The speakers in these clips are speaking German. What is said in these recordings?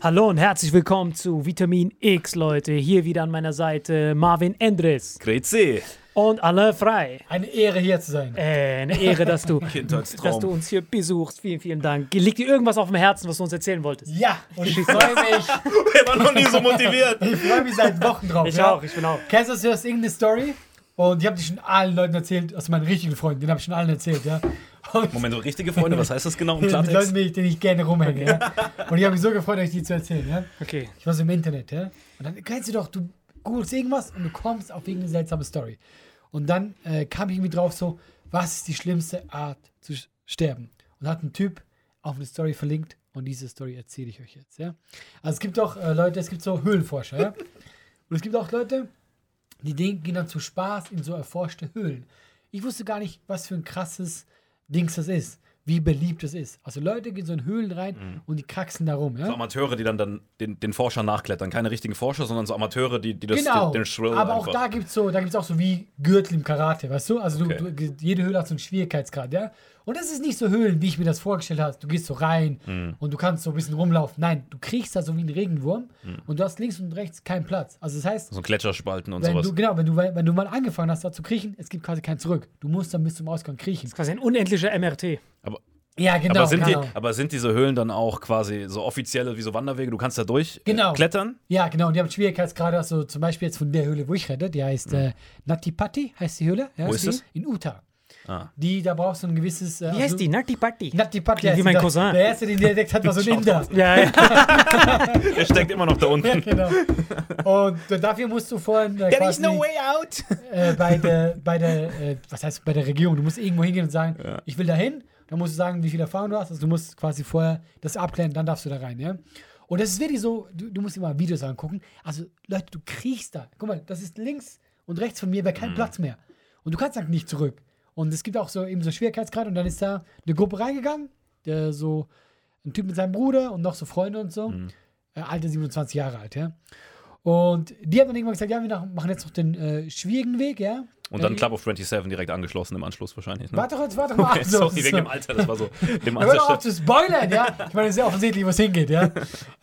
Hallo und herzlich willkommen zu Vitamin X, Leute. Hier wieder an meiner Seite Marvin Endres. Grüezi. Und Alain Frey. Eine Ehre, hier zu sein. Eine Ehre, dass du uns hier besuchst. Vielen, vielen Dank. Liegt dir irgendwas auf dem Herzen, was du uns erzählen wolltest? Ja, und ich freue mich. Er war noch nie so motiviert. Ich freue mich seit Wochen drauf. Ich bin auch. Kennst du das irgendeine Story? Und die habe ich schon allen Leuten erzählt, also meinen richtigen Freunden, den habe ich schon allen erzählt, ja. Und Moment, so richtige Freunde, was heißt das genau im mit Klartext? Leuten, mit denen ich gerne rumhänge, ja. Und ich habe mich so gefreut, euch die zu erzählen, ja. Okay. Ich war so im Internet, ja. Und dann kennst du doch, du googelst irgendwas und du kommst auf irgendeine seltsame Story. Und dann kam ich irgendwie drauf so, was ist die schlimmste Art zu sterben? Und hat ein Typ auf eine Story verlinkt und diese Story erzähle ich euch jetzt, ja. Also es gibt auch Leute, es gibt so Höhlenforscher, ja. Und es gibt auch Leute, die gehen dann zu Spaß in so erforschte Höhlen. Ich wusste gar nicht, was für ein krasses Dings das ist, wie beliebt es ist. Also Leute gehen so in Höhlen rein und die kraxeln da rum. Ja? So Amateure, die dann den Forschern nachklettern. Keine richtigen Forscher, sondern so Amateure, die das, genau. den Thrill Aber einfach. auch da gibt's auch so wie Gürtel im Karate, weißt du? Also Okay. jede Höhle hat so einen Schwierigkeitsgrad, ja? Und das ist nicht so Höhlen, wie ich mir das vorgestellt habe. Du gehst so rein und du kannst so ein bisschen rumlaufen. Nein, du kriegst da so wie ein Regenwurm und du hast links und rechts keinen Platz. Also das heißt, So Gletscherspalten und wenn sowas. wenn du mal angefangen hast, da zu kriechen, es gibt quasi kein Zurück. Du musst dann bis zum Ausgang kriechen. Das ist quasi ein unendlicher MRT. Ja, genau. Aber sind diese Höhlen dann auch quasi so offizielle wie so Wanderwege? Du kannst da durch Genau. klettern? Ja, genau. Und die haben Schwierigkeitsgrade, also zum Beispiel jetzt von der Höhle, wo ich rede, die heißt Nati Patti, heißt die Höhle. Ja, Wo ist das? In Utah. Ah. Da brauchst du ein gewisses... Wie heißt die? Nati Patti. Nati Patti Klingt wie heißt mein die. Cousin. Der erste, den der entdeckt hat, war so ein Inder. Ja, ja. Der steckt immer noch da unten. Genau. Und dafür musst du vorhin quasi way out. bei der Regierung, du musst irgendwo hingehen und sagen, ich will da hin. Dann musst du sagen, wie viel Erfahrung du hast. Also du musst quasi vorher das abklären, dann darfst du da rein, ja. Und das ist wirklich so, du musst dir mal Videos angucken. Also Leute, du kriechst da. Guck mal, das ist links und rechts von mir, wäre kein Platz mehr. Und du kannst dann nicht zurück. Und es gibt auch so eben so Schwierigkeitsgrad und dann ist da eine Gruppe reingegangen, der so ein Typ mit seinem Bruder und noch so Freunde und so. Alter 27 Jahre alt, ja. Und die haben dann irgendwann gesagt, ja, wir machen jetzt noch den schwierigen Weg, ja. Und dann Club of 27 direkt angeschlotten im Anschluss wahrscheinlich. Ne? Warte doch mal. Okay, sorry, wegen dem Alter, das war so. Dem Hör doch auf Alter. zu spoilern, ja. Ich meine, es ist ja offensichtlich, wo es hingeht, ja.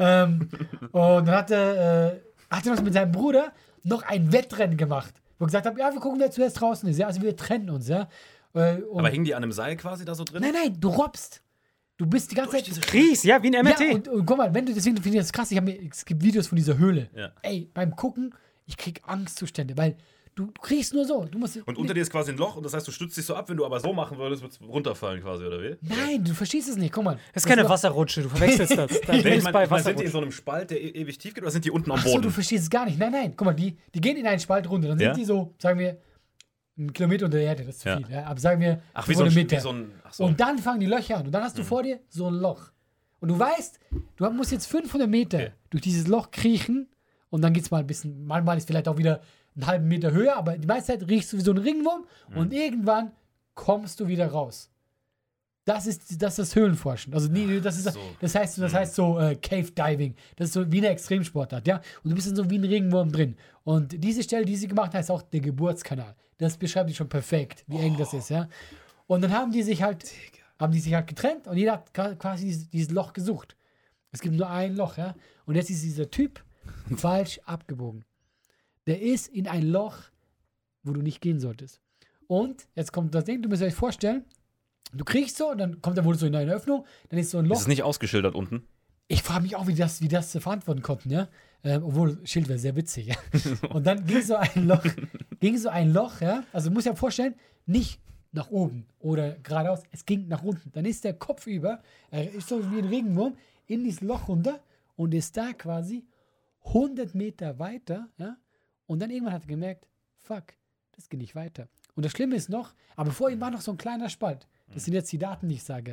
Und dann hat er noch mit seinem Bruder noch ein Wettrennen gemacht, wo er gesagt hat, ja, wir gucken, wer zuerst draußen ist, ja. Also wir trennen uns, ja. Aber hingen die an einem Seil quasi da so drin? Nein, du robbst. Du bist die ganze Zeit... Kries, ja, wie ein MRT. Ja, und guck mal, deswegen finde ich das krass, es gibt Videos von dieser Höhle. Ja. Ey, beim Gucken, ich krieg Angstzustände, weil du kriegst nur so. Du musst, Und unter dir ist quasi ein Loch und das heißt, du stützt dich so ab, wenn du aber so machen würdest, wird es runterfallen quasi, oder wie? Nein, du verstehst es nicht, guck mal. Das ist keine Wasserrutsche, du verwechselst das. Da Nee, ist ich bei meine, sind die in Wasserrutschen. so einem Spalt, der ewig tief geht, oder sind die unten am Achso, Boden? du verstehst es gar nicht. Nein, guck mal, die gehen in einen Spalt runter. Dann Ja? sind die so, sagen wir, 1 Kilometer unter der Erde, das ist zu Ja. viel. Ja? Aber sagen wir, Ach, wie so ein, 500 Meter. wie so ein ach so. Und dann fangen die Löcher an. Und dann hast du vor dir so ein Loch. Und du weißt, du musst jetzt 500 Meter durch dieses Loch kriechen. Und dann geht es mal ein bisschen, manchmal ist vielleicht auch wieder einen halben Meter höher, aber die meiste Zeit riechst du wie so ein Ringwurm. Und irgendwann kommst du wieder raus. Das ist das Höhlenforschen. Also das heißt so Cave Diving. Das ist so wie eine Extremsportart, ja. Und du bist dann so wie ein Regenwurm drin. Und diese Stelle, die sie gemacht hat, heißt auch der Geburtskanal. Das beschreibt die schon perfekt, wie eng das ist, ja. Und dann haben die sich halt getrennt und jeder hat quasi dieses Loch gesucht. Es gibt nur ein Loch, ja. Und jetzt ist dieser Typ falsch abgebogen. Der ist in ein Loch, wo du nicht gehen solltest. Und jetzt kommt das Ding, du musst euch vorstellen, du kriegst so und dann kommt er wohl so in eine Öffnung, dann ist so ein Loch. Ist es nicht ausgeschildert unten? Ich frage mich auch, wie das verantworten konnten, ja. Obwohl, Schild wäre sehr witzig, ja. Und dann ging so ein Loch, ja. Also du musst dir vorstellen, nicht nach oben oder geradeaus, es ging nach unten. Dann ist der Kopf über, er ist so wie ein Regenwurm, in dieses Loch runter und ist da quasi 100 Meter weiter, ja. Und dann irgendwann hat er gemerkt, fuck, das geht nicht weiter. Und das Schlimme ist noch, aber vor ihm war noch so ein kleiner Spalt. Das sind jetzt die Daten, die ich sage.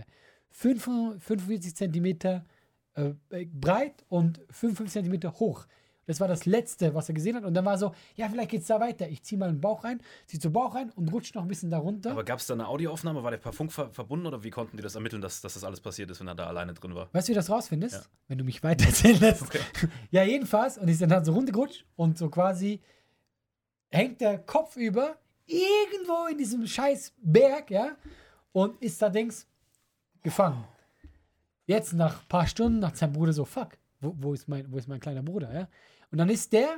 45 Zentimeter breit und 55 Zentimeter hoch. Das war das Letzte, was er gesehen hat. Und dann war so, ja, vielleicht geht's da weiter. Ich ziehe mal den Bauch rein, ziehe so Bauch rein und rutscht noch ein bisschen da runter. Aber gab es da eine Audioaufnahme? War der per Funk verbunden oder wie konnten die das ermitteln, dass das alles passiert ist, wenn er da alleine drin war? Weißt du, wie du das rausfindest? Ja. Wenn du mich weiter erzählen lässt. Okay. Ja, jedenfalls. Und ist dann halt so runtergerutscht und so quasi hängt der Kopf über irgendwo in diesem scheiß Berg, ja, und ist da gefangen. Jetzt nach ein paar Stunden, nach seinem Bruder so, fuck, wo ist mein kleiner Bruder, ja? Und dann ist der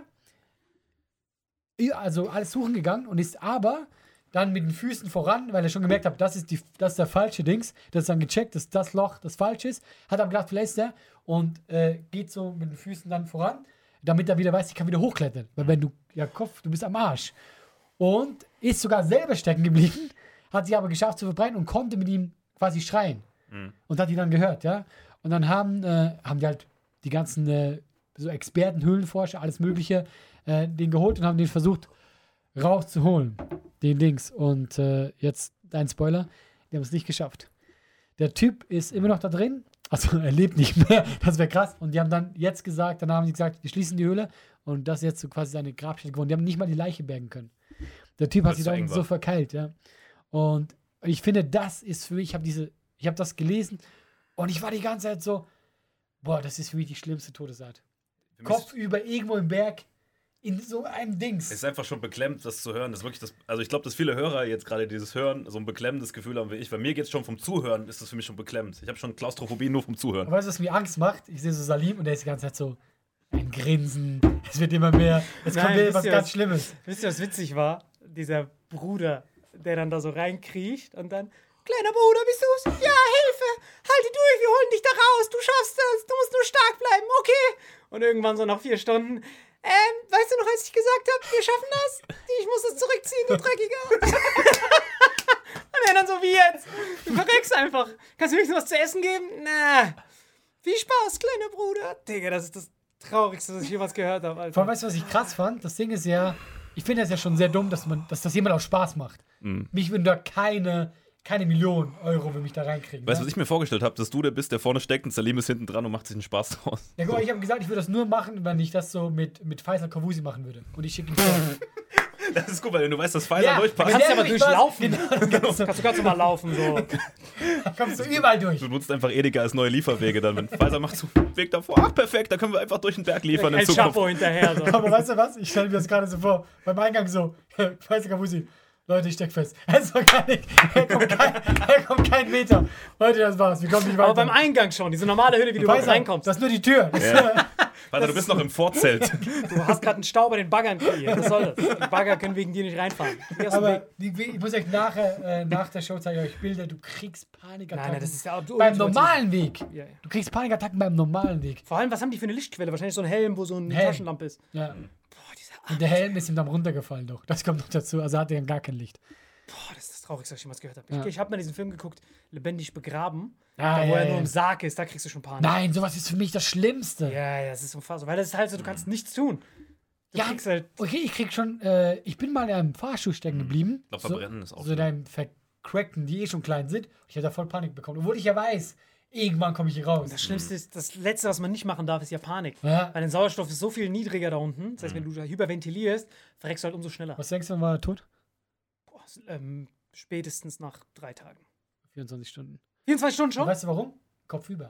also alles suchen gegangen und ist aber dann mit den Füßen voran, weil er schon gemerkt hat, das ist der falsche Dings, das ist dann gecheckt, dass das Loch das falsche ist, hat aber gedacht, vielleicht ist der und geht so mit den Füßen dann voran, damit er wieder weiß, ich kann wieder hochklettern, weil wenn du, du bist am Arsch. Und ist sogar selber stecken geblieben, hat sich aber geschafft zu verbreiten und konnte mit ihm quasi schreien. Und hat ihn dann gehört, ja. Und dann haben die halt die ganzen so Experten, Höhlenforscher, alles Mögliche, den geholt und haben den versucht rauszuholen, den Dings. Und jetzt ein Spoiler, die haben es nicht geschafft. Der Typ ist immer noch da drin, also er lebt nicht mehr, das wäre krass. Und die haben dann jetzt gesagt, dann haben sie gesagt, wir schließen die Höhle und das ist jetzt so quasi seine Grabstätte geworden. Die haben nicht mal die Leiche bergen können. Der Typ hat sich da so verkeilt, ja. Und ich finde, das ist für mich, ich habe das gelesen und ich war die ganze Zeit so, boah, das ist für mich die schlimmste Todesart. Kopfüber irgendwo im Berg in so einem Dings. Es ist einfach schon beklemmt, das zu hören. Das ist wirklich also ich glaube, dass viele Hörer jetzt gerade dieses Hören so ein beklemmendes Gefühl haben wie ich. Bei mir geht es schon vom Zuhören, ist das für mich schon beklemmt. Ich habe schon Klaustrophobie nur vom Zuhören. Aber weißt du, was mir Angst macht? Ich sehe so Salim und der ist die ganze Zeit so ein Grinsen. Es wird immer mehr. Es kommt wieder was ganz Schlimmes. Wisst ihr, was witzig war? Dieser Bruder, der dann da so reinkriecht und dann: Kleiner Bruder, bist du's? Ja, Hilfe! Halte durch, wir holen dich da raus. Du schaffst das. Du musst nur stark bleiben, okay? Und irgendwann so nach 4 Stunden: weißt du noch, als ich gesagt habe, wir schaffen das? Ich muss das zurückziehen, du Dreckiger. Und er dann so: Wie jetzt? Du verreckst einfach. Kannst du mir was zu essen geben? Na. Viel Spaß, kleiner Bruder. Digga, das ist das Traurigste, was ich jemals gehört habe, Alter. Vor allem, weißt du, was ich krass fand? Das Ding ist ja, ich finde das ja schon sehr dumm, dass das jemand auch Spaß macht. Mich würden da keine Millionen Euro für mich da reinkriegen. Weißt du, was ich mir vorgestellt habe? Dass du der bist, der vorne steckt und Salim ist hinten dran und macht sich einen Spaß draus. Ja, guck mal, ich habe gesagt, ich würde das nur machen, wenn ich das so mit Faisal Kavusi machen würde. Und ich schicke ihn vor. Das ist gut, weil du weißt, dass Faisal durchpasst. Du kannst aber durchlaufen. Kannst du ganz normal laufen. So. Kommst du überall durch. Du nutzt einfach Edeka als neue Lieferwege dann. Wenn Faisal macht so einen Weg davor, ach perfekt, da können wir einfach durch den Berg liefern in Zukunft. Chapo hinterher. So. Aber weißt du was? Ich stelle mir das gerade so vor. Beim Eingang so, Faisal Kavusi. Leute, ich steck fest. Er kommt kein Meter. Leute, das war's. Wir kommen nicht weiter. Aber beim Eingang schon, diese normale Hülle, wie du reinkommst. Das ist nur die Tür. Warte, du bist noch im Vorzelt. Du hast gerade einen Stau bei den Baggern kreiert. Was soll das? Die Bagger können wegen dir nicht reinfahren. Aber ich muss euch nach der Show zeigen euch Bilder. Du kriegst Panikattacken. Nein, das ist ja beim normalen Weg. Ja. Du kriegst Panikattacken beim normalen Weg. Vor allem, was haben die für eine Lichtquelle? Wahrscheinlich so ein Helm, wo so eine Taschenlampe ist. Ja. Und der Helm ist ihm dann runtergefallen doch. Das kommt noch dazu. Also hat er gar kein Licht. Boah, das ist das Traurigste, was ich jemals gehört habe. Ja. Ich habe mal diesen Film geguckt, Lebendig begraben. Wo Ja, er nur im Sarg ist, da kriegst du schon Panik. Nein, sowas ist für mich das Schlimmste. Ja, das ist unfassbar. Weil das ist halt so, du kannst nichts tun. Du kriegst halt. Okay, ich krieg schon, ich bin mal in einem Fahrstuhl stecken geblieben. Ich glaube, verbrennen ist auch so in einem vercrackten, die eh schon klein sind. Ich hatte da voll Panik bekommen. Obwohl ich ja weiß, irgendwann komme ich hier raus. Und das Schlimmste ist, das Letzte, was man nicht machen darf, ist ja Panik. Ja. Weil der Sauerstoff ist so viel niedriger da unten. Das heißt, wenn du da hyperventilierst, verreckst du halt umso schneller. Was denkst du, wann war er tot? Boah, spätestens nach 3 Tagen. 24 Stunden. 24 Stunden schon? Und weißt du warum? Kopfüber.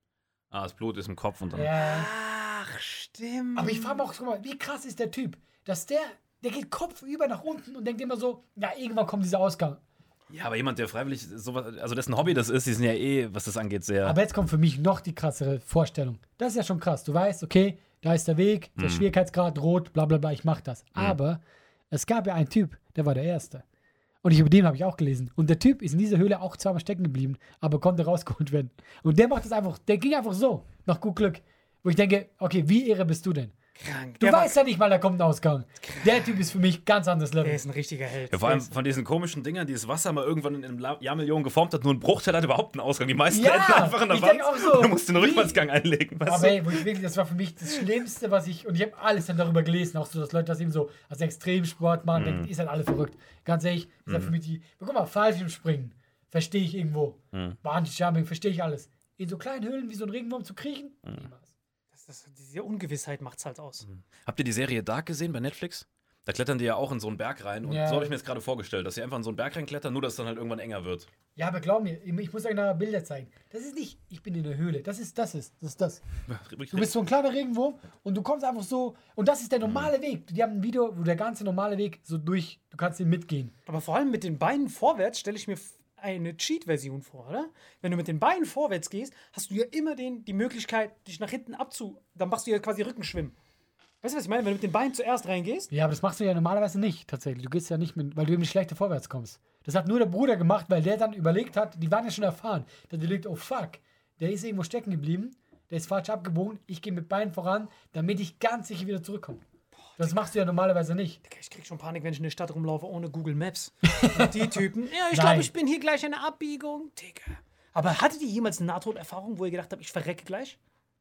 das Blut ist im Kopf und dann. Ja. Ach, stimmt. Aber ich frage mich auch, guck mal, wie krass ist der Typ, dass der geht kopfüber nach unten und denkt immer so, ja, irgendwann kommt dieser Ausgang. Ja, aber jemand, der freiwillig sowas, also dessen Hobby das ist, die sind ja was das angeht, sehr. Aber jetzt kommt für mich noch die krassere Vorstellung. Das ist ja schon krass. Du weißt, okay, da ist der Weg, der Schwierigkeitsgrad, rot, bla bla bla, ich mach das. Aber es gab ja einen Typ, der war der Erste. Und über den habe ich auch gelesen. Und der Typ ist in dieser Höhle auch zweimal stecken geblieben, aber konnte rausgeholt werden. Und der macht das einfach, der ging einfach so, nach gut Glück. Wo ich denke, okay, wie irre bist du denn? Krank. Du weißt ja nicht mal, da kommt ein Ausgang. Der Typ ist für mich ganz anderes Level. Der ist ein richtiger Held. Ja, vor allem von diesen komischen Dingern, die das Wasser mal irgendwann in einem Jahrmillionen geformt hat, nur ein Bruchteil hat überhaupt einen Ausgang. Die meisten enden einfach in der Wand. Auch so. Du musst den Rückwärtsgang einlegen. Weißt aber ey, wo ich wirklich, das war für mich das Schlimmste, was ich, und ich habe alles dann darüber gelesen, auch so, dass Leute das eben so als Extremsport machen, denken, ist halt alle verrückt. Ganz ehrlich, ist halt für mich die, guck mal, Fallschirmspringen, verstehe ich irgendwo. Bungee-Jumping, verstehe ich alles. In so kleinen Höhlen wie so ein Regenwurm zu kriechen, niemals. Diese Ungewissheit macht's halt aus. Habt ihr die Serie Dark gesehen bei Netflix? Da klettern die ja auch in so einen Berg rein. Und so habe ich mir das gerade vorgestellt, dass sie einfach in so einen Berg reinklettern, nur dass es dann halt irgendwann enger wird. Ja, aber glaub mir, ich muss euch nachher Bilder zeigen. Das ist nicht, ich bin in der Höhle. Das ist das. Du bist so ein kleiner Regenwurm und du kommst einfach so. Und das ist der normale Weg. Die haben ein Video, wo der ganze normale Weg so durch, du kannst den mitgehen. Aber vor allem mit den Beinen vorwärts stelle ich mir eine Cheat-Version vor, oder? Wenn du mit den Beinen vorwärts gehst, hast du ja immer die Möglichkeit, dich nach hinten dann machst du ja quasi Rückenschwimmen. Weißt du, was ich meine? Wenn du mit den Beinen zuerst reingehst. Ja, aber das machst du ja normalerweise nicht, tatsächlich. Du gehst ja nicht mit, weil du eben schlechter vorwärts kommst. Das hat nur der Bruder gemacht, weil der dann überlegt hat, die waren ja schon erfahren. Der hat überlegt, oh fuck, der ist irgendwo stecken geblieben, der ist falsch abgebogen, ich gehe mit Beinen voran, damit ich ganz sicher wieder zurückkomme. Das machst du ja normalerweise nicht. Digga, ich krieg schon Panik, wenn ich in der Stadt rumlaufe ohne Google Maps. Und die Typen, ja, ich glaube, ich bin hier gleich an der Abbiegung. Digga. Aber hattet ihr jemals eine Nahtoderfahrung, wo ihr gedacht habt, ich verrecke gleich?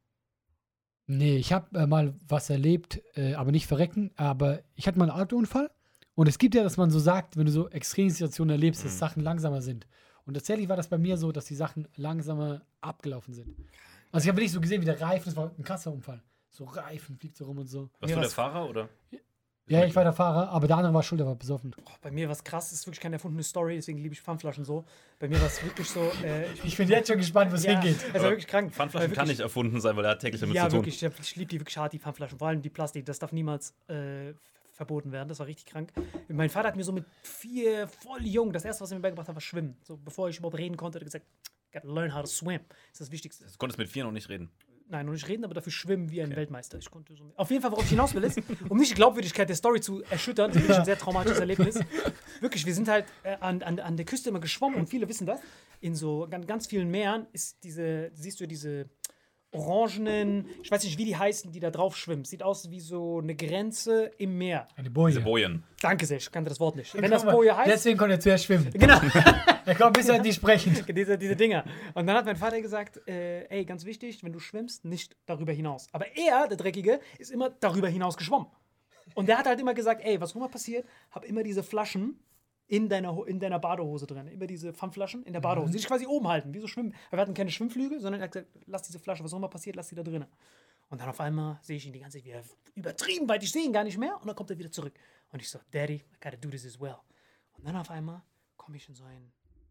Nee, ich habe mal was erlebt, aber nicht verrecken, aber ich hatte mal einen Autounfall und es gibt ja, dass man so sagt, wenn du so Extremsituationen erlebst, dass Sachen langsamer sind. Und tatsächlich war das bei mir so, dass die Sachen langsamer abgelaufen sind. Also ich habe nicht so gesehen, wie der Reifen, das war ein krasser Unfall. So Reifen fliegt so rum und so. Warst du der Fahrer, oder? Ja, ich war der Fahrer, aber der andere war schuld, der war besoffen. Bei mir war es krass, ist wirklich keine erfundene Story, deswegen liebe ich Pfandflaschen so. Bei mir war es wirklich so. Ich bin jetzt schon gespannt, wo es hingeht. Also wirklich krank. Pfandflaschen kann nicht erfunden sein, weil er hat täglich damit zu tun. Ja, wirklich, ich liebe die wirklich hart, die Pfandflaschen. Vor allem die Plastik, das darf niemals verboten werden. Das war richtig krank. Mein Vater hat mir so mit 4 voll jung, das erste, was er mir beigebracht hat, war Schwimmen. So, bevor ich überhaupt reden konnte, hat er gesagt, gotta learn how to swim. Das ist das Wichtigste. Du konntest mit 4 noch nicht reden. Nein, noch nicht reden, aber dafür schwimmen wie ein Weltmeister. Ich konnte so. Auf jeden Fall, worauf ich hinaus will, ist, um nicht die Glaubwürdigkeit der Story zu erschüttern, das ist wirklich ein sehr traumatisches Erlebnis. Wirklich, wir sind halt an der Küste immer geschwommen und viele wissen das. In so ganz vielen Meeren ist siehst du diese orangenen, ich weiß nicht, wie die heißen, die da drauf schwimmen. Sieht aus wie so eine Grenze im Meer. Eine Boje. Diese Bojen. Danke sehr, ich kannte das Wort nicht. Wenn das Boje heißt. Deswegen konnte er zuerst schwimmen. Genau. Er kommt bis an die sprechen. diese Dinger. Und dann hat mein Vater gesagt, ey, ganz wichtig, wenn du schwimmst, nicht darüber hinaus. Aber er, der Dreckige, ist immer darüber hinaus geschwommen. Und der hat halt immer gesagt, ey, was immer passiert, hab immer diese Flaschen in deiner Badehose drin. Immer diese Pfandflaschen in der Badehose. Die sich quasi oben halten, wie so Schwimmen. Wir hatten keine Schwimmflügel, sondern er hat gesagt, lass diese Flasche, was auch immer passiert, lass die da drin. Und dann auf einmal sehe ich ihn die ganze Zeit wieder übertrieben weit, ich sehe ihn gar nicht mehr und dann kommt er wieder zurück. Und ich so, Daddy, I gotta do this as well. Und dann auf einmal komme ich in so ein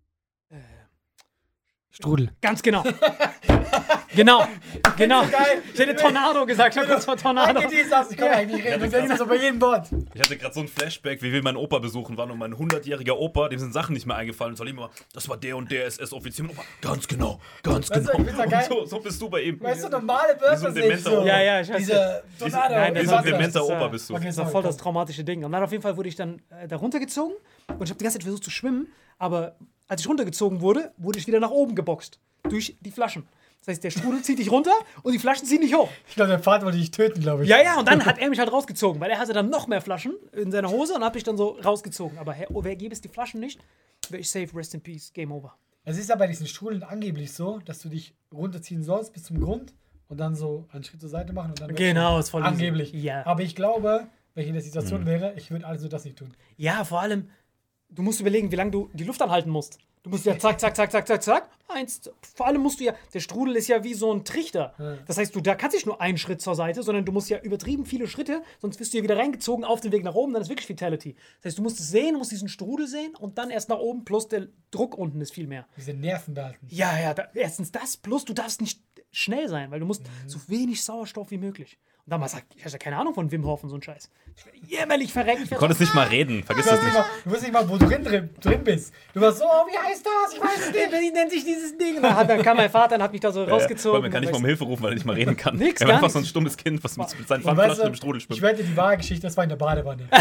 Strudel. Ganz genau. genau. Ich hätte Tornado gesagt, ich habe kurz vor Tornado. Ich kann eigentlich reden, das ist so bei jedem Wort. Ich hatte gerade so ein Flashback, wie wir meinen Opa besuchen waren und mein 100-jähriger Opa, dem sind Sachen nicht mehr eingefallen. Und soll immer, das war der und der SS-Offizier. Ganz genau. Weißt du, ich find's ja geil. Und so bist du bei ihm. Weißt du, normale Wörter so ein sind dementer so. Opa. Ja, ich weiß. Diese Tornado. Nein, Wie so ein dementer Opa bist du. Okay, Das war voll das traumatische Ding. Und dann auf jeden Fall wurde ich dann da runtergezogen und ich habe die ganze Zeit versucht zu schwimmen, aber als ich runtergezogen wurde, wurde ich wieder nach oben geboxt. Durch die Flaschen. Das heißt, der Strudel zieht dich runter und die Flaschen ziehen dich hoch. Ich glaube, der Vater wollte dich töten, glaube ich. Ja, und dann hat er mich halt rausgezogen, weil er hatte dann noch mehr Flaschen in seiner Hose und hat mich dann so rausgezogen. Aber wer gäbe es die Flaschen nicht, wäre ich safe, rest in peace, game over. Es ist ja bei diesen Strudeln angeblich so, dass du dich runterziehen sollst bis zum Grund und dann so einen Schritt zur Seite machen und dann Genau, ist voll angeblich. easy. Ja. Aber ich glaube, wenn ich in der Situation wäre, ich würde also das nicht tun. Ja, vor allem, du musst überlegen, wie lange du die Luft anhalten musst. Du musst ja zack. Vor allem musst du ja, der Strudel ist ja wie so ein Trichter. Ja. Das heißt, da kannst nicht nur einen Schritt zur Seite, sondern du musst ja übertrieben viele Schritte, sonst wirst du ja wieder reingezogen auf den Weg nach oben, dann ist wirklich Fatality. Das heißt, du musst es sehen, du musst diesen Strudel sehen und dann erst nach oben, plus der Druck unten ist viel mehr. Diese Nerven behalten. Ja, erstens das, plus du darfst nicht schnell sein, weil du musst so wenig Sauerstoff wie möglich. Und damals sagt, ich hatte keine Ahnung von Wim Hof und so ein Scheiß. Ich werde jämmerlich verreckt. Du konntest nicht mal reden, vergiss das nicht. Du wusstest nicht mal, wo du drin bist. Du warst so, oh, wie heißt das? Ich weiß es nicht. Wie nennt sich dieses Ding? Dann kam mein Vater und hat mich da so rausgezogen. Man kann nicht mal um Hilfe rufen, weil er nicht mal reden kann. Nix, er gar war einfach so ein nichts. stummes Kind, was mit seinen Und weißt Pfandflaschen du, im Strudel ich schwimmt. wette, die wahre Geschichte, das war in der Badewanne. Und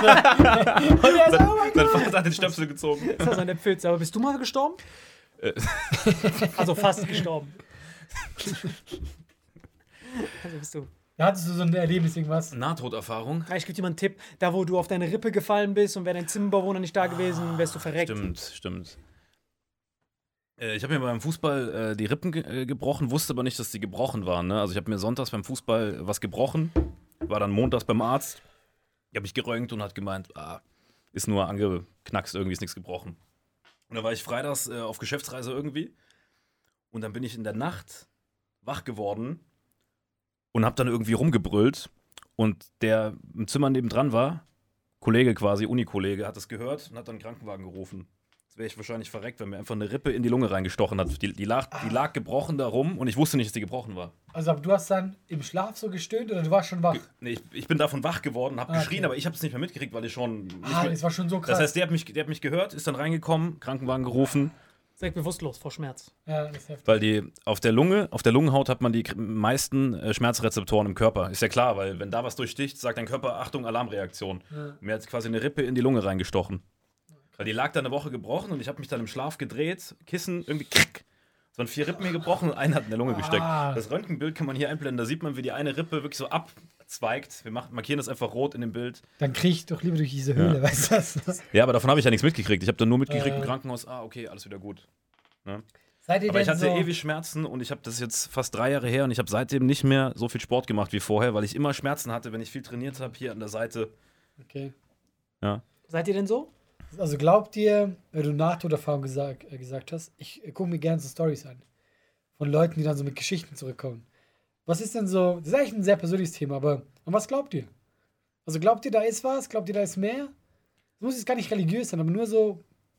Sein Vater hat den Stöpsel gezogen. Das war so eine Pfütze. Aber bist du mal gestorben? Also fast gestorben. Also bist du. Da hattest du so ein Erlebnis, irgendwas. Nahtoderfahrung. Ich gebe dir mal einen Tipp. Da, wo du auf deine Rippe gefallen bist und wäre dein Zimmerbewohner nicht da gewesen, wärst du verreckt. Stimmt. Ich habe mir beim Fußball die Rippen gebrochen, wusste aber nicht, dass die gebrochen waren. Ne? Also ich habe mir sonntags beim Fußball was gebrochen, war dann montags beim Arzt. Die habe ich geröntgt und hat gemeint, ist nur angeknackst, irgendwie ist nichts gebrochen. Und dann war ich freitags auf Geschäftsreise irgendwie und dann bin ich in der Nacht wach geworden und habe dann irgendwie rumgebrüllt und der im Zimmer nebendran war, Kollege quasi, Unikollege, hat das gehört und hat dann einen Krankenwagen gerufen. Jetzt wäre ich wahrscheinlich verreckt, wenn mir einfach eine Rippe in die Lunge reingestochen hat. Die lag gebrochen da rum und ich wusste nicht, dass die gebrochen war. Also, aber du hast dann im Schlaf so gestöhnt oder du warst schon wach? Nee, ich bin davon wach geworden, habe geschrien, okay. aber ich habe es nicht mehr mitgekriegt, weil ich schon... Das war schon so krass. Das heißt, der hat mich gehört, ist dann reingekommen, Krankenwagen gerufen Direkt bewusstlos vor Schmerz. Ja, das ist heftig. Weil auf der Lungenhaut hat man die meisten Schmerzrezeptoren im Körper. Ist ja klar, weil wenn da was durchsticht, sagt dein Körper, Achtung, Alarmreaktion. Ja. Mir hat quasi eine Rippe in die Lunge reingestochen. Weil die lag da eine Woche gebrochen und ich habe mich dann im Schlaf gedreht, Kissen, irgendwie krick. Es waren 4 Rippen hier gebrochen und eine hat in der Lunge gesteckt. Das Röntgenbild kann man hier einblenden, da sieht man, wie die eine Rippe wirklich so abzweigt. Wir markieren das einfach rot in dem Bild. Dann krieg ich doch lieber durch diese Höhle, weißt du das? Ja, aber davon habe ich ja nichts mitgekriegt. Ich habe dann nur mitgekriegt im Krankenhaus, okay, alles wieder gut. Ne? Seid ihr Aber ich denn hatte so, ewig Schmerzen und das ist jetzt fast 3 Jahre her und ich habe seitdem nicht mehr so viel Sport gemacht wie vorher, weil ich immer Schmerzen hatte, wenn ich viel trainiert habe, hier an der Seite. Okay. Ja. Seid ihr denn so? Also glaubt ihr, wenn du Nahtoderfahrung gesagt hast, ich gucke mir gerne so Storys an. Von Leuten, die dann so mit Geschichten zurückkommen. Was ist denn so, das ist eigentlich ein sehr persönliches Thema, aber an was glaubt ihr? Also glaubt ihr, da ist was? Glaubt ihr, da ist mehr? Das muss jetzt gar nicht religiös sein, aber nur so.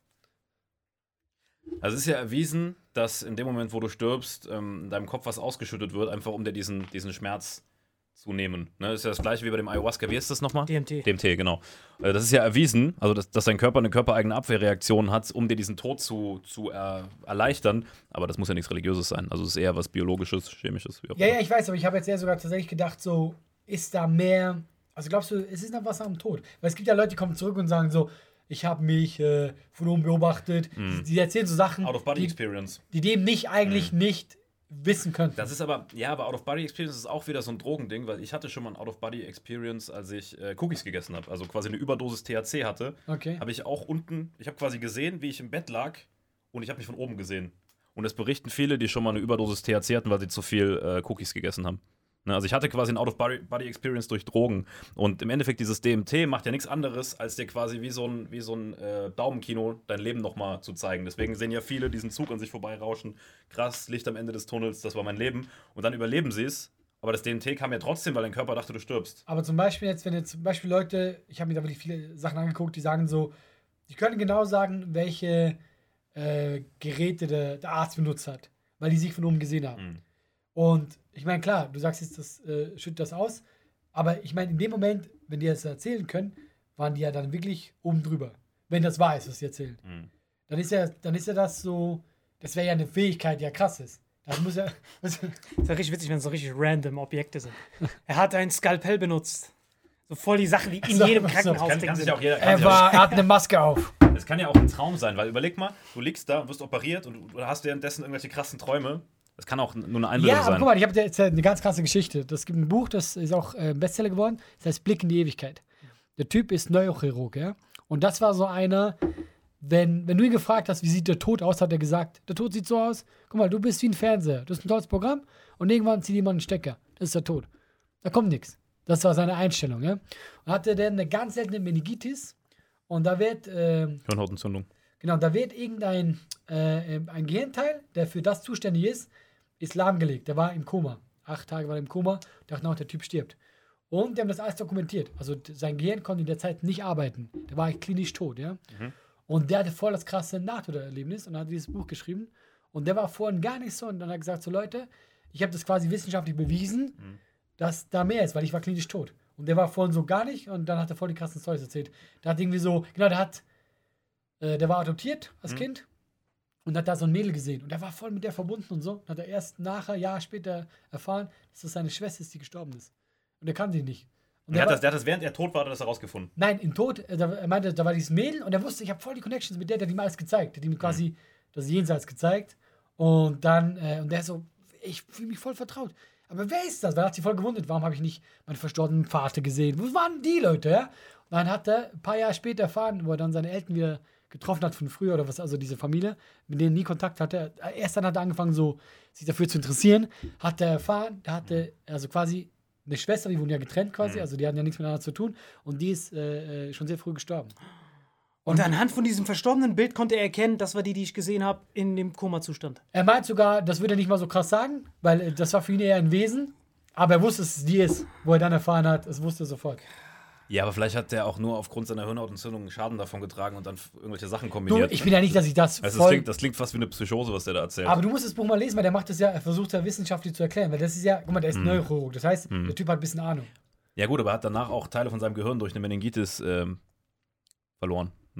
Also es ist ja erwiesen, dass in dem Moment, wo du stirbst, in deinem Kopf was ausgeschüttet wird, einfach um dir diesen Schmerz zu nehmen. Ne? Das ist ja das gleiche wie bei dem Ayahuasca. Wie ist das nochmal? DMT. DMT, genau. Das ist ja erwiesen, also dass dein Körper eine körpereigene Abwehrreaktion hat, um dir diesen Tod zu erleichtern. Aber das muss ja nichts Religiöses sein. Also es ist eher was Biologisches, Chemisches. Wie auch Ja, immer. ja, ich weiß, aber ich habe jetzt eher sogar tatsächlich gedacht, so, ist da mehr. Also glaubst du, es ist noch was am Tod? Weil es gibt ja Leute, die kommen zurück und sagen so, ich habe mich von oben beobachtet. Die erzählen so Sachen, Out-of-Body-Experience. die dem nicht eigentlich nicht wissen könnten. Das ist aber Out-of-Body-Experience ist auch wieder so ein Drogending, weil ich hatte schon mal ein Out-of-Body-Experience, als ich Cookies gegessen habe, also quasi eine Überdosis THC hatte. Okay. Habe ich auch unten, ich habe quasi gesehen, wie ich im Bett lag und ich habe mich von oben gesehen. Und das berichten viele, die schon mal eine Überdosis THC hatten, weil sie zu viel Cookies gegessen haben. Ne, also ich hatte quasi ein Out-of-Body-Experience durch Drogen. Und im Endeffekt dieses DMT macht ja nichts anderes, als dir quasi wie so ein Daumenkino dein Leben nochmal zu zeigen. Deswegen sehen ja viele diesen Zug an sich vorbeirauschen. Krass, Licht am Ende des Tunnels, das war mein Leben. Und dann überleben sie es. Aber das DMT kam ja trotzdem, weil dein Körper dachte, du stirbst. Aber zum Beispiel jetzt, wenn jetzt zum Beispiel Leute, ich habe mir da wirklich viele Sachen angeguckt, die sagen so, die können genau sagen, welche Geräte der Arzt benutzt hat, weil die sich von oben gesehen haben. Und ich meine, klar, du sagst jetzt, das schüttet das aus, aber ich meine, in dem Moment, wenn die das erzählen können, waren die ja dann wirklich oben drüber. Wenn das wahr ist, was die erzählen. Dann ist ja das so, das wäre ja eine Fähigkeit, die ja krass ist. Das muss ja. Das ist ja richtig witzig, wenn es so richtig random Objekte sind. Er hat ein Skalpell benutzt. So voll die Sachen, die in jedem Krankenhaus Kann sich auch jeder. er hat eine Maske auf. Das kann ja auch ein Traum sein, weil überleg mal, du liegst da und wirst operiert und du hast währenddessen irgendwelche krassen Träume. Das kann auch nur eine Einbildung Ja, aber sein. guck mal, ich habe jetzt eine ganz krasse Geschichte. Das gibt ein Buch, das ist auch Bestseller geworden. Das heißt Blick in die Ewigkeit. Der Typ ist Neurochirurg, ja. Und das war so einer, wenn du ihn gefragt hast, wie sieht der Tod aus, hat er gesagt, der Tod sieht so aus, guck mal, du bist wie ein Fernseher. Du hast ein tolles Programm und irgendwann zieht jemand einen Stecker. Das ist der Tod. Da kommt nichts. Das war seine Einstellung, ja. Und hatte dann eine ganz seltene Meningitis und da wird Hirnhautentzündung. Genau, da wird irgendein ein Gehirnteil, der für das zuständig ist lahmgelegt. Der war im Koma. 8 Tage war er im Koma. Dachten auch, der Typ stirbt. Und die haben das alles dokumentiert. Also sein Gehirn konnte in der Zeit nicht arbeiten. Der war klinisch tot, ja. Und der hatte voll das krasse Nahtoderlebnis und hat dieses Buch geschrieben. Und der war vorhin gar nicht so. Und dann hat er gesagt, so Leute, ich habe das quasi wissenschaftlich bewiesen, dass da mehr ist, weil ich war klinisch tot. Und der war vorhin so gar nicht. Und dann hat er voll die krassen Storys erzählt. Der hat irgendwie so, genau, der war adoptiert als Kind und hat da so ein Mädel gesehen. Und der war voll mit der verbunden und so. Und hat er erst nachher, Jahre später erfahren, dass das seine Schwester ist, die gestorben ist. Und er kannte die nicht. Und der hat das, während er tot war, hat er das herausgefunden. Nein, im Tod, er meinte, da war dieses Mädel und er wusste, ich habe voll die Connections mit der hat ihm alles gezeigt. Der hat ihm quasi das Jenseits gezeigt. Und dann, und der so, ich fühle mich voll vertraut. Aber wer ist das? Weil er hat sich voll gewundert, warum habe ich nicht meinen verstorbenen Vater gesehen? Wo waren die Leute, ja? Und dann hat er ein paar Jahre später erfahren, wo er dann seine Eltern wieder getroffen hat von früher oder was, also diese Familie, mit denen nie Kontakt hatte. Erst dann hat er angefangen, so sich dafür zu interessieren, hat er erfahren, der hatte also quasi eine Schwester, die wurden ja getrennt quasi, also die hatten ja nichts miteinander zu tun und die ist schon sehr früh gestorben. Und anhand von diesem verstorbenen Bild konnte er erkennen, das war die ich gesehen habe, in dem Koma-Zustand. Er meint sogar, das würde er nicht mal so krass sagen, weil das war für ihn eher ein Wesen, aber er wusste, dass es die ist, wo er dann erfahren hat, es wusste er sofort. Ja, aber vielleicht hat der auch nur aufgrund seiner Hirnhautentzündung Schaden davon getragen und dann irgendwelche Sachen Du, kombiniert. ich bin ja nicht, dass ich das Also voll... das klingt fast wie eine Psychose, was der da erzählt. Aber du musst das Buch mal lesen, weil der macht das ja, er versucht ja wissenschaftlich zu erklären, weil das ist ja, guck mal, der ist Neurochirurg, das heißt, der Typ hat ein bisschen Ahnung. Ja gut, aber er hat danach auch Teile von seinem Gehirn durch eine Meningitis verloren. Ne?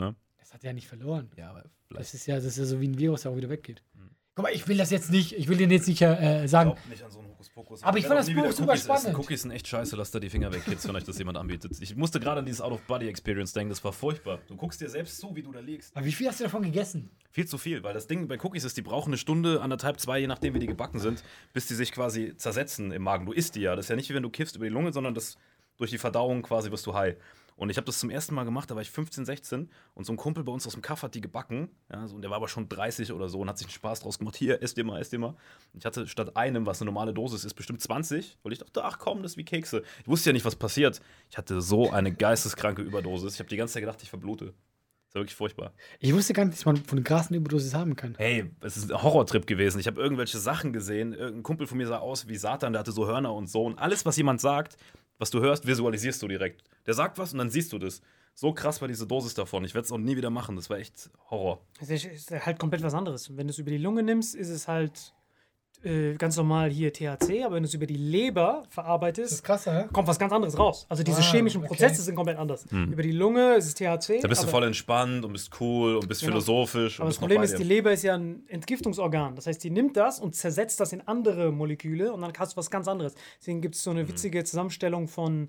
Das hat er ja nicht verloren. Ja, aber vielleicht. Das ist ja so wie ein Virus, der auch wieder weggeht. Guck mal, ich will den jetzt nicht sagen. Ich nicht an so einen Hokuspokus. Aber ich fand das Buch super spannend. Cookies sind echt scheiße, lasst da die Finger weg, Kids, wenn euch das jemand anbietet. Ich musste gerade an dieses Out-of-Body-Experience denken, das war furchtbar. Du guckst dir selbst zu, wie du da liegst. Aber wie viel hast du davon gegessen? Viel zu viel, weil das Ding bei Cookies ist, die brauchen eine Stunde, 1,5, 2, je nachdem, wie die gebacken sind, bis die sich quasi zersetzen im Magen. Du isst die ja. Das ist ja nicht wie wenn du kiffst über die Lunge, sondern das durch die Verdauung quasi wirst du high. Und ich habe das zum ersten Mal gemacht, da war ich 15, 16 und so ein Kumpel bei uns aus dem Kaff hat die gebacken. Ja, so, und der war aber schon 30 oder so und hat sich einen Spaß draus gemacht. Hier, ess dir mal, ess dir mal. Und ich hatte statt einem, was eine normale Dosis ist, bestimmt 20, weil ich dachte, ach komm, das ist wie Kekse. Ich wusste ja nicht, was passiert. Ich hatte so eine geisteskranke Überdosis. Ich habe die ganze Zeit gedacht, ich verblute. Das war wirklich furchtbar. Ich wusste gar nicht, dass man von Gras eine Überdosis haben kann. Hey, es ist ein Horrortrip gewesen. Ich habe irgendwelche Sachen gesehen. Irgendein Kumpel von mir sah aus wie Satan, der hatte so Hörner und so. Und alles, was jemand sagt, was du hörst, visualisierst du direkt. Der sagt was und dann siehst du das. So krass war diese Dosis davon. Ich werde es auch nie wieder machen. Das war echt Horror. Das ist halt komplett was anderes. Wenn du es über die Lunge nimmst, ist es halt ganz normal hier THC, aber wenn du es über die Leber verarbeitest, Das ist krass, ja? kommt was ganz anderes raus. Also diese chemischen Prozesse sind komplett anders. Über die Lunge ist es THC. Da bist du aber- voll entspannt und bist cool und bist Genau. philosophisch. Aber und das bist noch Problem bei ist, dir. die Leber ist ja ein Entgiftungsorgan. Das heißt, die nimmt das und zersetzt das in andere Moleküle und dann hast du was ganz anderes. Deswegen gibt es so eine witzige Zusammenstellung von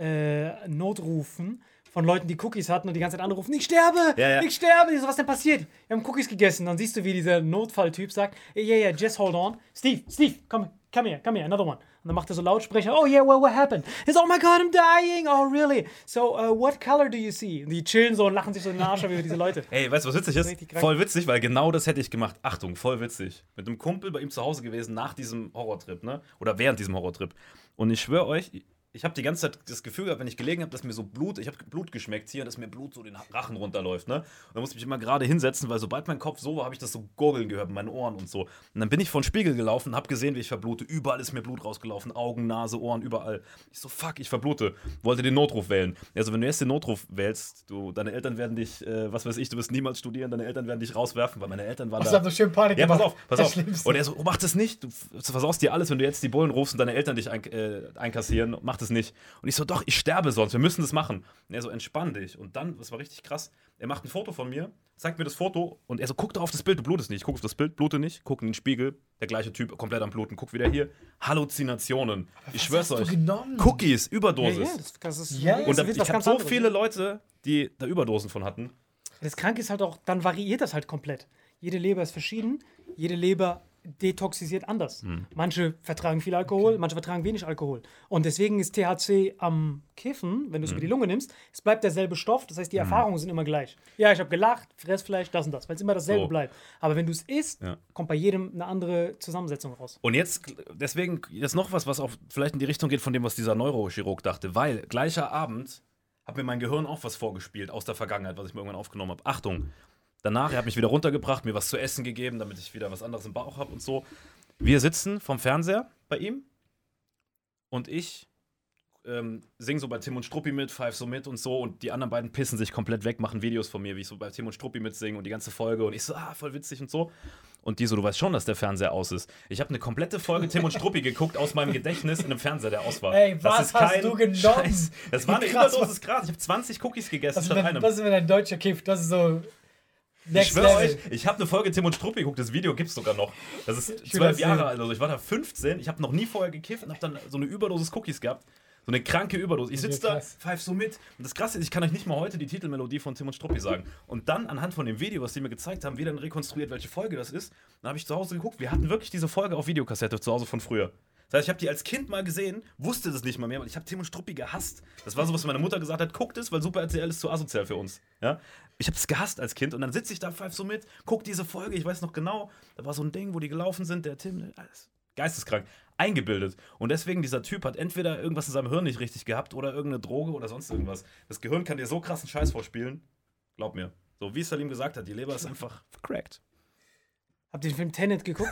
Notrufen von Leuten, die Cookies hatten und die ganze Zeit anrufen, ich sterbe, Ja, ja. ich sterbe. Ich so, was denn passiert? Wir haben Cookies gegessen. Dann siehst du, wie dieser Notfalltyp sagt, yeah, just hold on. Steve, come here, another one. Und dann macht er so Lautsprecher, oh yeah, well, what happened? He's, oh my God, I'm dying, oh really? So, what color do you see? Und die chillen so und lachen sich so in den Arsch wie diese Leute. Hey, weißt du, was witzig ist? Richtig krank. Voll witzig, weil genau das hätte ich gemacht. Achtung, voll witzig. Mit einem Kumpel bei ihm zu Hause gewesen nach diesem Horrortrip, ne? Oder während diesem Horrortrip. Und ich schwöre euch, ich habe die ganze Zeit das Gefühl gehabt, wenn ich gelegen habe, dass mir so ich habe Blut geschmeckt hier, dass mir Blut so den Rachen runterläuft, ne? Und dann musste ich mich immer gerade hinsetzen, weil sobald mein Kopf so war, habe ich das so gurgeln gehört in meinen Ohren und so. Und dann bin ich vor den Spiegel gelaufen und habe gesehen, wie ich verblute. Überall ist mir Blut rausgelaufen, Augen, Nase, Ohren, überall. Ich so, fuck, ich verblute. Wollte den Notruf wählen. Also wenn du jetzt den Notruf wählst, deine Eltern werden dich, was weiß ich, du wirst niemals studieren, deine Eltern werden dich rauswerfen, weil meine Eltern waren Das da. hat so schön Panik Ja, gemacht. pass Das auf. Schlimmste. Und er so, oh, mach das nicht. Du versaust dir alles, wenn du jetzt die Bullen rufst und deine Eltern dich einkassieren. Mach das nicht. Und ich so, doch, ich sterbe sonst. Wir müssen das machen. Und er so, entspann dich. Und dann, das war richtig krass, er macht ein Foto von mir, zeigt mir das Foto und er so, guck doch auf das Bild, du blutest nicht. Ich guck auf das Bild, blute nicht. Guck in den Spiegel, der gleiche Typ, komplett am Bluten. Guck wieder hier. Halluzinationen. Ich schwör's hast du euch. genommen? Cookies, Überdosis. Das ist, Ja, das Und ist ich was habe ganz so anderes. viele Leute, die da Überdosen von hatten. Das Kranke ist halt auch, dann variiert das halt komplett. Jede Leber ist verschieden, jede Leber detoxisiert anders. Manche vertragen viel Alkohol, manche vertragen wenig Alkohol. Und deswegen ist THC am Kiffen, wenn du es über die Lunge nimmst, es bleibt derselbe Stoff, das heißt, die Erfahrungen sind immer gleich. Ja, ich habe gelacht, Fressfleisch, das und das, weil es immer dasselbe So. bleibt. Aber wenn du es isst, Ja. kommt bei jedem eine andere Zusammensetzung raus. Und jetzt, deswegen, jetzt noch was auch vielleicht in die Richtung geht von dem, was dieser Neurochirurg dachte, weil gleicher Abend hat mir mein Gehirn auch was vorgespielt aus der Vergangenheit, was ich mir irgendwann aufgenommen habe. Achtung, danach, er hat mich wieder runtergebracht, mir was zu essen gegeben, damit ich wieder was anderes im Bauch habe und so. Wir sitzen vom Fernseher bei ihm und ich sing so bei Tim und Struppi mit, pfeif so mit und so und die anderen beiden pissen sich komplett weg, machen Videos von mir, wie ich so bei Tim und Struppi mitsinge und die ganze Folge und ich so, voll witzig und so. Und die so, du weißt schon, dass der Fernseher aus ist. Ich habe eine komplette Folge Tim und Struppi geguckt aus meinem Gedächtnis in einem Fernseher, der aus war. Ey, Das was ist hast kein du genommen? Scheiß. Das war eine Krass, Überdosis Gras. Ich habe 20 Cookies gegessen Das ist, statt wenn, einem. das ist, wenn ein deutscher kifft. Das ist so Ich next schwöre level. euch, ich habe eine Folge Tim und Struppi geguckt, das Video gibt's sogar noch. Das ist will 12 das Jahre sehen. alt, also ich war da 15, ich habe noch nie vorher gekifft und habe dann so eine Überdosis Cookies gehabt. So eine kranke Überdosis. Ich sitze da, krass. pfeif so mit. Und das Krasse ist, ich kann euch nicht mal heute die Titelmelodie von Tim und Struppi sagen. Und dann anhand von dem Video, was die mir gezeigt haben, wieder rekonstruiert, welche Folge das ist. Dann habe ich zu Hause geguckt, wir hatten wirklich diese Folge auf Videokassette zu Hause von früher. Das heißt, ich habe die als Kind mal gesehen, wusste das nicht mal mehr, weil ich habe Tim und Struppi gehasst. Das war so, was meine Mutter gesagt hat, guckt es, weil Super RTL ist zu asozial für uns. Ja? Ich habe es gehasst als Kind und dann sitze ich da, pfeif so mit, guck diese Folge, ich weiß noch genau, da war so ein Ding, wo die gelaufen sind, der Tim, alles geisteskrank, eingebildet. Und deswegen, dieser Typ hat entweder irgendwas in seinem Hirn nicht richtig gehabt oder irgendeine Droge oder sonst irgendwas. Das Gehirn kann dir so krassen Scheiß vorspielen, glaub mir. So wie Salim gesagt hat, die Leber ist einfach vercrackt. Habt ihr den Film Tenet geguckt?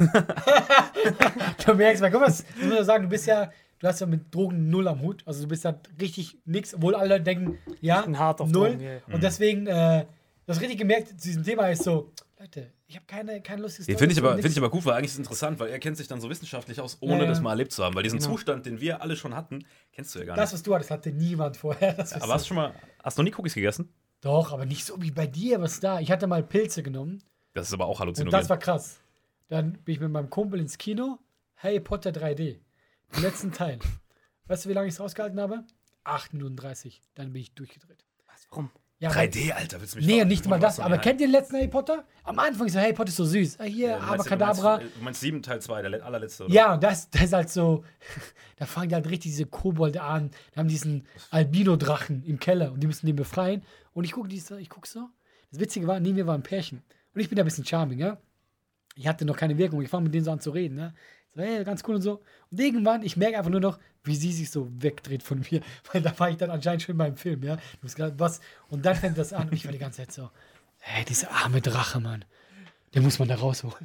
Du merkst mal, guck mal, das muss man sagen, du hast ja mit Drogen null am Hut. Also du bist da richtig nix, obwohl alle Leute denken, ja, bin hart auf null. Drogen, ja. Und deswegen, du hast richtig gemerkt, zu diesem Thema ist so, Leute, ich habe keine Lust, Den finde ich aber gut, weil eigentlich ist es interessant, weil er kennt sich dann so wissenschaftlich aus, ohne Ja, ja. das mal erlebt zu haben. Weil diesen Genau. Zustand, den wir alle schon hatten, kennst du ja gar Das, nicht. was du hattest, hatte niemand vorher. Das Aber hast du noch nie Cookies gegessen? Doch, aber nicht so wie bei dir, was da. Ich hatte mal Pilze genommen. Das ist aber auch Und halluzinogen. das war krass. Dann bin ich mit meinem Kumpel ins Kino. Harry Potter 3D. Den letzten Teil. Weißt du, wie lange ich es ausgehalten habe? 8 Minuten 30. Dann bin ich durchgedreht. Was, warum? Ja, 3D, Alter, willst du mich Nee, verarschen? nicht mal das. Aber Nein. kennt ihr den letzten Harry Potter? Am Anfang ist so, Harry Potter ist so süß. Hier, Du Abracadabra. meinst 7 Teil 2, der allerletzte, oder? Ja, und das ist halt so, da fangen die halt richtig diese Kobolde an, die haben diesen Albino-Drachen im Keller und die müssen den befreien. Und ich guck so. Das Witzige war, neben mir war ein Pärchen. Und ich bin da ein bisschen charming, ja. Ich hatte noch keine Wirkung, ich fange mit denen so an zu reden, ne. So, hey, ganz cool und so. Und irgendwann, ich merke einfach nur noch, wie sie sich so wegdreht von mir. Weil da war ich dann anscheinend schon in meinem Film, ja. Du hast grad was. Und dann fängt das an und ich war die ganze Zeit so, hey, dieser arme Drache, Mann. Den muss man da rausholen.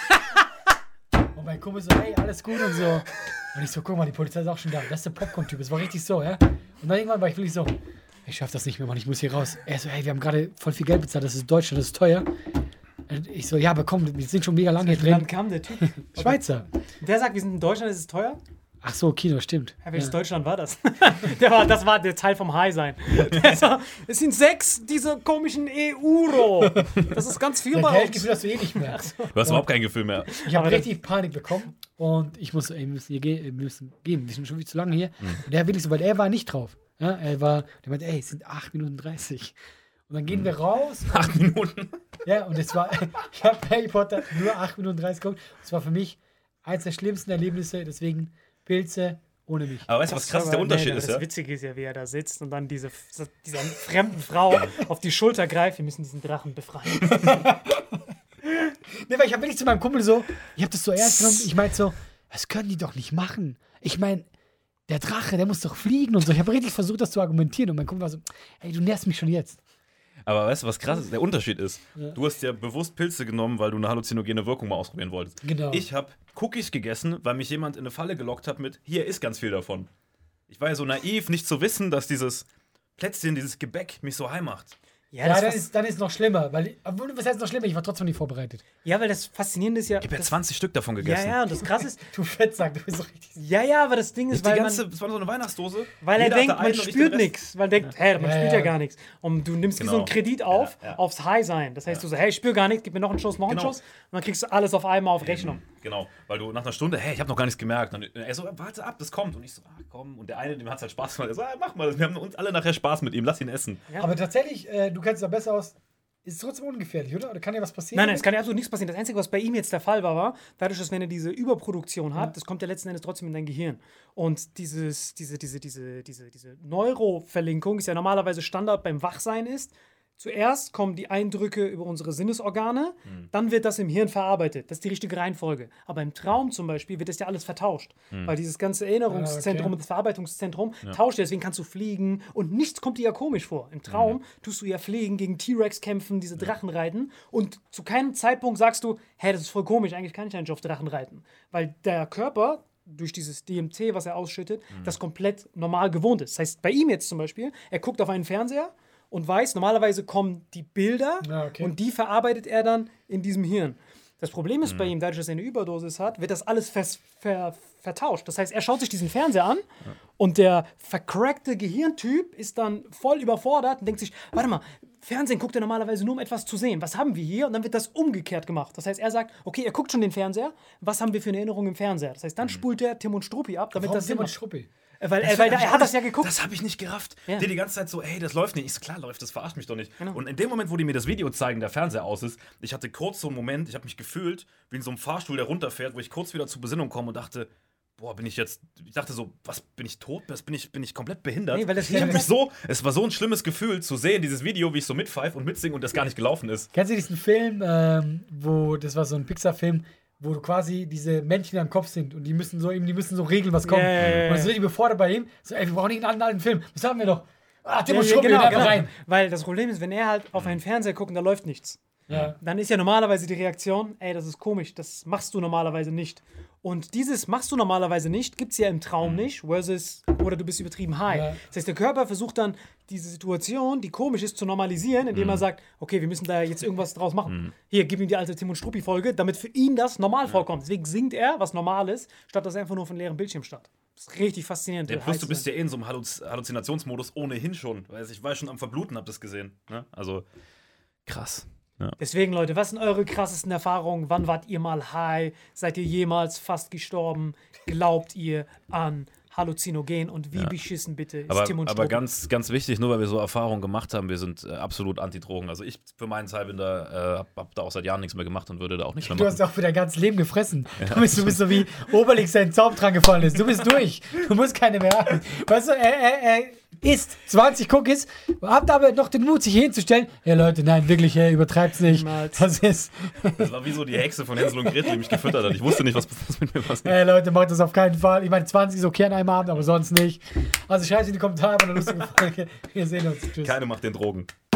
Und mein Kumpel so, hey, alles gut und so. Und ich so, guck mal, die Polizei ist auch schon da. Das ist der Popcorn-Typ. Es war richtig so, ja. Und dann irgendwann war ich wirklich so, ich schaff das nicht mehr, Mann, ich muss hier raus. Er so, hey, wir haben gerade voll viel Geld bezahlt, das ist Deutschland, das ist teuer. Und ich so, ja, aber komm, wir sind schon mega lange hier Wann drin. kam der Typ? Schweizer. Der sagt, wir sind in Deutschland, ist es teuer? Ach so, Kino, stimmt. Ja, welches Ja. Deutschland war das? Das war der Teil vom High sein. Es sind 6 diese komischen Euro. Das ist ganz viel Der bei uns. Geldgefühl hast du eh nicht mehr. Du hast überhaupt kein Gefühl mehr. Ich habe Aber richtig Panik bekommen und ich muss, ey, wir müssen hier gehen, wir sind schon viel zu lange hier. Und der wirklich so, weil er war nicht drauf. Ja, der meinte, ey, es sind 8 Minuten 30. Und dann gehen wir raus. 8 Minuten. Ja, und es war, ich habe Harry Potter nur 8 Minuten 30 geguckt. Das war für mich eines der schlimmsten Erlebnisse, deswegen Pilze ohne mich. Aber weißt du, was krass ist, der Unterschied ist, Das ja? Witzige ist ja, wie er da sitzt und dann dieser fremden Frau auf die Schulter greift. Wir müssen diesen Drachen befreien. Nee, weil ich habe wirklich zu meinem Kumpel so, ich habe das so ernst genommen, ich meinte so, das können die doch nicht machen. Ich meine, der Drache, der muss doch fliegen und so. Ich habe richtig versucht, das zu argumentieren und mein Kumpel war so, ey, du nervst mich schon jetzt. Aber weißt du, was krass ist? Der Unterschied ist, du hast ja bewusst Pilze genommen, weil du eine halluzinogene Wirkung mal ausprobieren wolltest. Genau. Ich habe Cookies gegessen, weil mich jemand in eine Falle gelockt hat mit, hier ist ganz viel davon. Ich war ja so naiv, nicht zu wissen, dass dieses Plätzchen, dieses Gebäck mich so heim macht. Ja, Ja, das dann ist noch schlimmer, weil, obwohl, was heißt noch schlimmer? Ich war trotzdem nicht vorbereitet. weil das Faszinierende ist ja. Ich habe ja das, 20 Stück davon gegessen. ja, und das Krasse ist. Du Fettsack, du bist so richtig. Ja, aber das Ding ist, Die weil ganze, man. das war so eine Weihnachtsdose. Weil er Jeder denkt, hatte man einen und ich spürt den Rest. nichts. Man denkt, man Ja, spürt ja. ja gar nichts. Und du nimmst wie so Genau. einen Kredit auf, Ja. aufs High sein. Das heißt, du so, hey, ich spüre gar nichts, gib mir noch einen Schuss, noch einen Genau. Schuss. Und dann kriegst du alles auf einmal auf Rechnung. Genau, weil du nach einer Stunde, hey, ich habe noch gar nichts gemerkt. Und er so, warte ab, das kommt. Und ich so, komm. Und der eine, dem hat es halt Spaß gemacht. Er so, mach mal, wir haben uns alle nachher Spaß mit ihm, lass ihn essen. Ja. Aber tatsächlich, du kennst es da besser aus, ist es trotzdem ungefährlich, oder? Oder kann ja was passieren? Nein, es kann ja absolut nichts passieren. Das Einzige, was bei ihm jetzt der Fall war, dadurch, dass wenn er diese Überproduktion hat, das kommt ja letzten Endes trotzdem in dein Gehirn. Und diese Neuroverlinkung ist ja normalerweise Standard beim Wachsein ist. Zuerst kommen die Eindrücke über unsere Sinnesorgane, dann wird das im Hirn verarbeitet. Das ist die richtige Reihenfolge. Aber im Traum zum Beispiel wird das ja alles vertauscht. Weil dieses ganze Erinnerungszentrum okay. und das Verarbeitungszentrum tauscht. Deswegen kannst du fliegen und nichts kommt dir ja komisch vor. Im Traum tust du ja fliegen, gegen T-Rex kämpfen, diese Drachen reiten und zu keinem Zeitpunkt sagst du, hey, das ist voll komisch, eigentlich kann ich ja nicht auf Drachen reiten. Weil der Körper durch dieses DMT, was er ausschüttet, das komplett normal gewohnt ist. Das heißt, bei ihm jetzt zum Beispiel, er guckt auf einen Fernseher und weiß, normalerweise kommen die Bilder und die verarbeitet er dann in diesem Hirn. Das Problem ist bei ihm, dadurch, dass er eine Überdosis hat, wird das alles vertauscht. Das heißt, er schaut sich diesen Fernseher an und der vercrackte Gehirntyp ist dann voll überfordert und denkt sich, warte mal, Fernsehen guckt er normalerweise nur, um etwas zu sehen. Was haben wir hier? Und dann wird das umgekehrt gemacht. Das heißt, er sagt, okay, er guckt schon den Fernseher, was haben wir für eine Erinnerung im Fernseher? Das heißt, dann spult er Tim und Struppi ab, damit Warum das Sinn Tim und macht. Struppi? Weil er hat das ja geguckt. Das habe ich nicht gerafft. Ja. Der die ganze Zeit so, ey, das läuft nicht. Ich so, klar läuft, das verarscht mich doch nicht. Genau. Und in dem Moment, wo die mir das Video zeigen, der Fernseher aus ist, ich hatte kurz so einen Moment, ich habe mich gefühlt wie in so einem Fahrstuhl, der runterfährt, wo ich kurz wieder zur Besinnung komme und dachte, boah, ich dachte so, was, bin ich tot? Bin ich komplett behindert? Nee, weil das ich hab mich so, es war so ein schlimmes Gefühl zu sehen, dieses Video, wie ich so mitpfeife und mitsinge und das gar nicht gelaufen ist. Kennst du diesen Film, das war so ein Pixar-Film, wo du quasi diese Männchen am Kopf sind und die müssen so regeln, was kommt. Ja. Und das ist richtig befordert bei ihm. So, ey, wir brauchen nicht einen alten Film. Das haben wir doch. Tim und Ja, Struppi, genau, einfach rein. Weil das Problem ist, wenn er halt auf einen Fernseher guckt und da läuft nichts, Ja. dann ist ja normalerweise die Reaktion, ey, das ist komisch, das machst du normalerweise nicht. Und dieses machst du normalerweise nicht, gibt es ja im Traum nicht, versus, oder du bist übertrieben high. Ja. Das heißt, der Körper versucht dann, diese Situation, die komisch ist, zu normalisieren, indem er sagt, okay, wir müssen da jetzt irgendwas draus machen. Hier, gib ihm die alte Tim und Struppi-Folge, damit für ihn das normal vorkommt. Deswegen singt er, was normal ist, statt dass er einfach nur von leerem Bildschirm starrt. Das ist richtig faszinierend. Ja, plus du bist ja in so einem Halluzinationsmodus ohnehin schon. Ich war schon am Verbluten, hab das gesehen. Ne? Also, krass. Ja. Deswegen, Leute, was sind eure krassesten Erfahrungen? Wann wart ihr mal high? Seid ihr jemals fast gestorben? Glaubt ihr an Halluzinogen? Und wie beschissen bitte ist Tim und Aber Struppi? ganz, ganz wichtig, nur weil wir so Erfahrungen gemacht haben, wir sind absolut Anti-Drogen. Also ich für meinen Teil bin da, hab da auch seit Jahren nichts mehr gemacht und würde da auch nichts mehr Du machen. hast auch für dein ganzes Leben gefressen. Du bist so wie Obelix, der in den Zaum dran gefallen ist. Du bist durch. Du musst keine mehr haben. Weißt du, er isst 20 Cookies, habt aber noch den Mut, sich hinzustellen. Hey Leute, nein, wirklich, übertreibt's nicht. Niemals. Das ist. Das war wie so die Hexe von Hänsel und Gretel, die mich gefüttert hat. Ich wusste nicht, was mit mir passiert. Hey Leute, macht das auf keinen Fall. Ich meine, 20 ist okay an einem Abend, aber sonst nicht. Also schreibt in die Kommentare, war eine lustige Folge. Wir sehen uns. Tschüss. Keine macht den Drogen.